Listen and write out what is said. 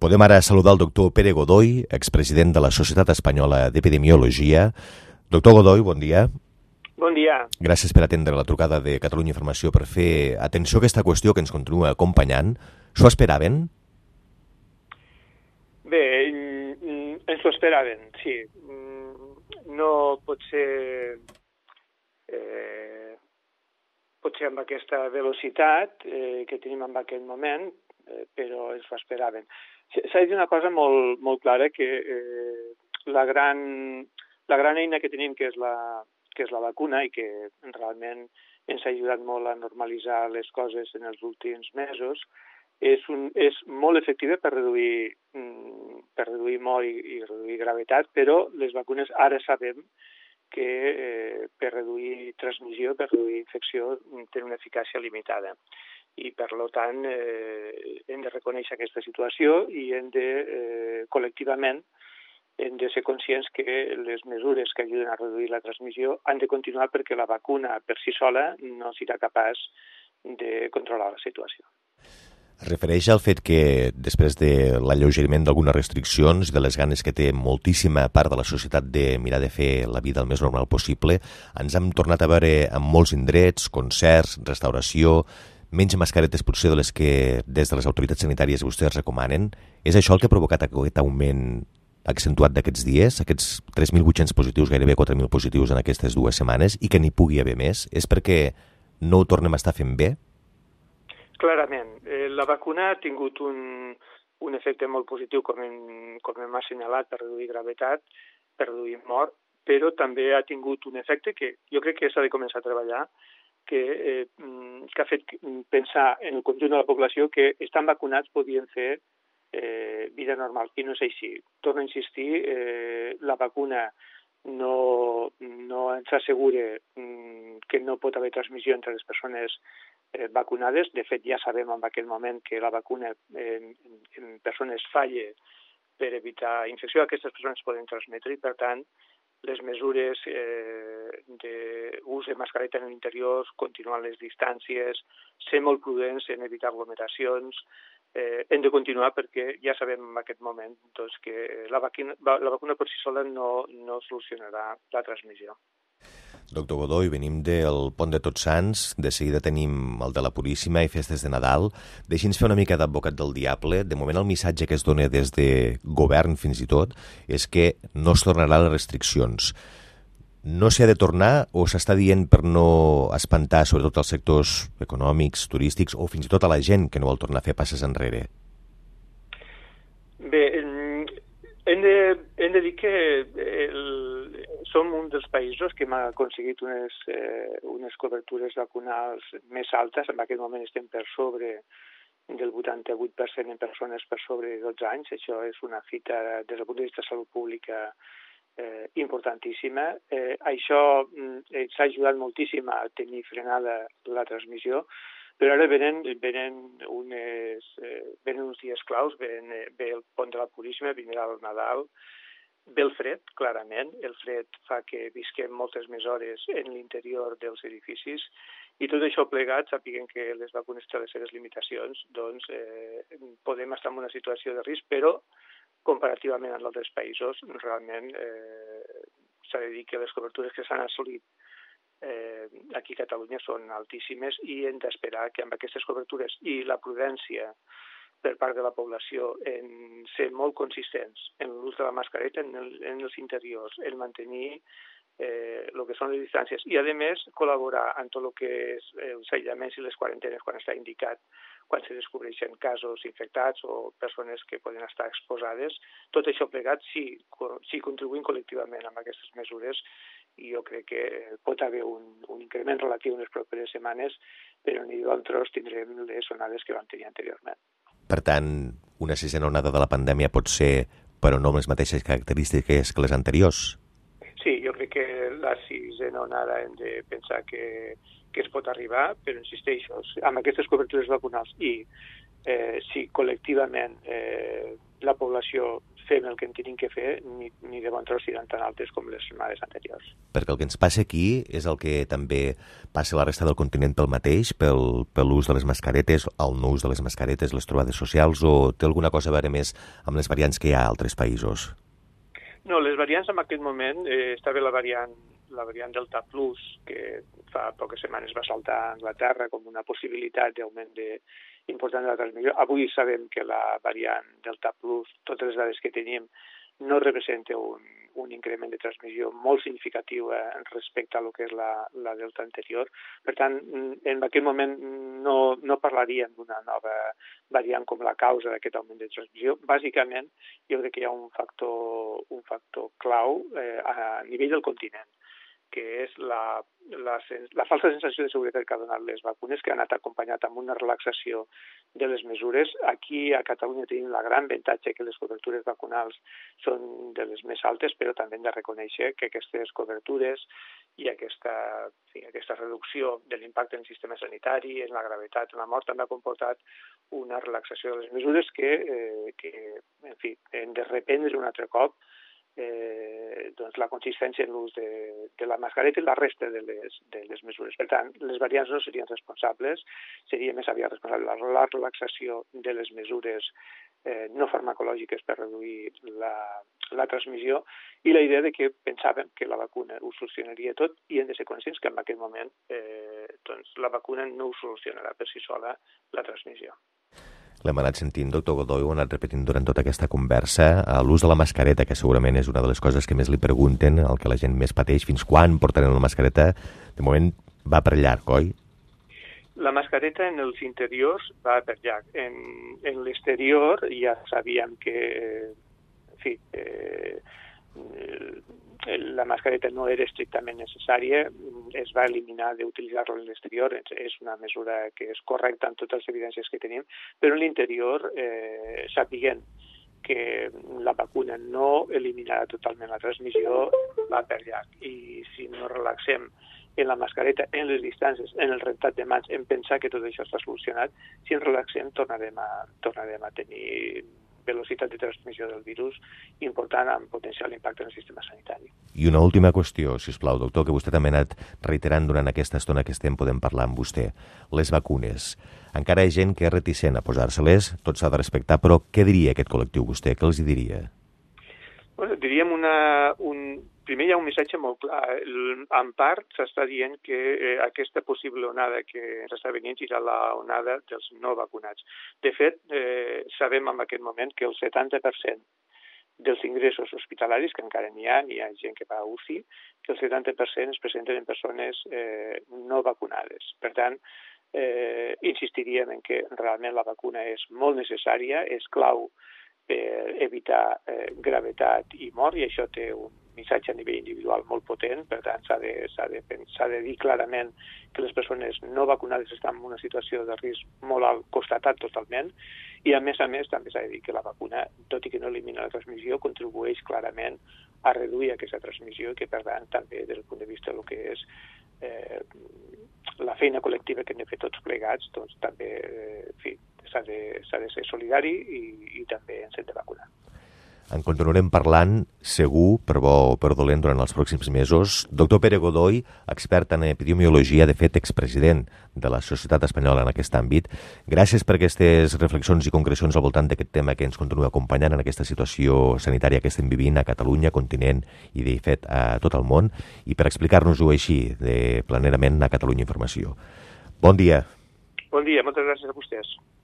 Podem ara saludar el doctor Pere Godoy, expresident de la Societat Espanyola d'Epidemiologia. Doctor Godoy, bon dia. Bon dia. Gràcies per atendre la trucada de Catalunya Informació, per fer atenció a aquesta qüestió que ens continua acompanyant. S'ho esperaven? Bé, ens ho esperaven, sí. No pot ser amb aquesta velocitat que tenim en aquest moment, però ens ho esperaven. S'ha dit una cosa molt, molt clara, que la gran eina que tenim, que és la vacuna, i que realment ens ha ajudat molt a normalitzar les coses en els últims mesos, és molt efectiva per reduir mort i reduir gravetat, però les vacunes ara sabem que per reduir transmissió, per reduir infecció, tenen una eficàcia limitada. I, per tant, hem de reconèixer aquesta situació i col·lectivament, hem de ser conscients que les mesures que ajuden a reduir la transmissió han de continuar, perquè la vacuna per si sola no serà capaç de controlar la situació. Es refereix al fet que, després de l'alleugeriment d'algunes restriccions, de les ganes que té moltíssima part de la societat de mirar de fer la vida el més normal possible, ens hem tornat a veure en molts indrets, concerts, restauració, menys mascaretes potser de les que des de les autoritats sanitàries vostès recomanen. És això el que ha provocat aquest augment accentuat d'aquests dies, aquests 3.800 positius, gairebé 4.000 positius en aquestes 2 setmanes, i que n'hi pugui haver més? És perquè no ho tornem a estar fent bé? Clarament. La vacuna ha tingut un efecte molt positiu, com hem assenyalat, per reduir gravetat, per reduir mort, però també ha tingut un efecte que jo crec que s'ha de començar a treballar, que ha fet pensar en el conjunt de la població que estan vacunats podien fer vida normal, i no és així. Torno a insistir, la vacuna no ens assegura que no pot haver transmissió entre les persones vacunades. De fet, ja sabem en aquest moment que la vacuna en persones falla per evitar infecció. Aquestes persones poden transmetre i, per tant, les mesures d'ús de mascareta en l'interior, continuar les distàncies, ser molt prudents en evitar aglomeracions, hem de continuar, perquè ja sabem en aquest moment que la vacuna per si sola no solucionarà la transmissió. Doctor Godoy, venim del Pont de Tots Sants, de seguida tenim el de la Puríssima i festes de Nadal. Deixi'ns fer una mica d'advocat del diable. De moment el missatge que es dona des de govern fins i tot és que no es tornarà les restriccions. No s'hi ha de tornar o s'està dient per no espantar sobretot els sectors econòmics, turístics o fins i tot a la gent que no vol tornar a fer passes enrere? Bé, hem de dir que som un dels països que hem aconseguit unes cobertures vacunals més altes. En aquest moment estem per sobre del 88% en persones per sobre de 12 anys. Això és una fita des del punt de vista de salut pública importantíssima. Això ens ha ajudat moltíssim a tenir frenada la transmissió, però ara venen uns dies claus, ve el Pont de la Puríssima, vindrà el Nadal, ve el fred, clarament. El fred fa que visquem moltes més hores en l'interior dels edificis, i tot això plegat, sapiguem que les vacunes tenen les seves limitacions, doncs podem estar en una situació de risc, però comparativament amb altres països, realment s'ha de dir que les cobertures que s'han assolit aquí a Catalunya són altíssimes, i hem d'esperar que amb aquestes cobertures i la prudència per part de la població en ser molt consistents en l'ús de la mascareta en els interiors, en mantenir el que són les distàncies i, a més, col·laborar en tot el que és els aïllaments i les quarantenes quan està indicat, quan se descobreixen casos infectats o persones que poden estar exposades. Tot això plegat, si contribuïm col·lectivament amb aquestes mesures, jo crec que pot haver un increment relatiu en les properes setmanes, però ni d'altres tindrem les onades que vam tenir anteriorment. Per tant, una sisena onada de la pandèmia pot ser, però no amb les mateixes característiques que les anteriors? Sí, jo crec que la sisena onada hem de pensar que es pot arribar, però insisteixo, amb aquestes cobertures vacunals i si col·lectivament la població fem el que en tenim que fer, ni de bon tros seran tan altes com les setmanes anteriors. Perquè el que ens passa aquí és el que també passa a la resta del continent pel mateix, pel l'ús de les mascaretes, el no ús de les mascaretes, les trobades socials, o té alguna cosa a veure més amb les variants que hi ha a altres països? No, les variants en aquest moment, estava la variant Delta Plus, que fa poques setmanes va saltar a Anglaterra com una possibilitat d'augment important de la transmissió. Avui sabem que la variant Delta Plus, totes les dades que tenim, no representa un increment de transmissió molt significatiu respecte a lo que és la Delta anterior. Per tant, en aquest moment no parlaríem d'una nova variant com la causa d'aquest augment de transmissió. Bàsicament, jo crec que hi ha un factor clau a nivell del continent, que és la falsa sensació de seguretat que ha donat les vacunes, que ha anat acompanyat amb una relaxació de les mesures. Aquí a Catalunya tenim la gran avantatge que les cobertures vacunals són de les més altes, però també hem de reconèixer que aquestes cobertures i aquesta reducció de l'impacte en el sistema sanitari, en la gravetat, en la mort, també ha comportat una relaxació de les mesures que en fi, hem de reprendre un altre cop doncs la consistència en l'ús de la mascareta i la resta de les mesures. Per tant, les variants no serien responsables, seria més aviat responsable la relaxació de les mesures no farmacològiques per reduir la transmissió i la idea de que pensàvem que la vacuna ho solucionaria tot i hem de ser conscients que en aquest moment doncs, la vacuna no ho solucionarà per si sola la transmissió. L'hem anat sentint, doctor Godoy, ho ha anat repetint durant tota aquesta conversa, l'ús de la mascareta, que segurament és una de les coses que més li pregunten, el que la gent més pateix, fins quan portaran la mascareta, de moment va per llarg, oi? La mascareta en els interiors va per llarg. En l'exterior ja sabíem que, en fi, la mascareta no era estrictament necessària, es va eliminar d'utilitzar-la en l'exterior, és una mesura que és correcta en totes les evidències que tenim, però en l'interior sapiguem que la vacuna no eliminarà totalment la transmissió, va per llarg. I si no relaxem en la mascareta, en les distàncies, en el rentat de mans, en pensar que tot això està solucionat, si ens relaxem tornarem a tenir velocitat de transmissió del virus important amb potencial impacte en el sistema sanitari. I una última qüestió, si us plau, doctor, que vostè també ha anat reiterant durant aquesta estona que estem podent parlar amb vostè. Les vacunes. Encara hi ha gent que és reticent a posar-se-les, tot s'ha de respectar, però què diria aquest col·lectiu vostè? Què els diria? Bueno, diríem primer hi ha un missatge molt clar. En part s'està dient que aquesta possible onada que ens està venint serà la onada dels no vacunats. De fet, sabem en aquest moment que el 70% dels ingressos hospitalaris, que encara n'hi ha gent que va a UCI, que el 70% es presenten en persones no vacunades. Per tant, insistiríem en que realment la vacuna és molt necessària, és clau per evitar gravetat i mort, i això té un missatge a nivell individual molt potent. Per tant, s'ha de dir clarament que les persones no vacunades estan en una situació de risc molt alt, constatat totalment, i a més també s'ha de dir que la vacuna, tot i que no elimina la transmissió, contribueix clarament a reduir aquesta transmissió i que, per tant, també des del punt de vista del que és la feina col·lectiva que hem de fer tots plegats, doncs també s'ha de ser solidari i també ens hem de vacunar. En continuarem parlant, segur, per bo o per dolent, durant els pròxims mesos. Doctor Pere Godoy, expert en epidemiologia, de fet expresident de la Societat Espanyola en aquest àmbit. Gràcies per aquestes reflexions i concrecions al voltant d'aquest tema que ens continua acompanyant en aquesta situació sanitària que estem vivint a Catalunya, continent i, de fet, a tot el món, i per explicar-nos-ho així, planerament, a Catalunya Informació. Bon dia. Bon dia, moltes gràcies a vostès.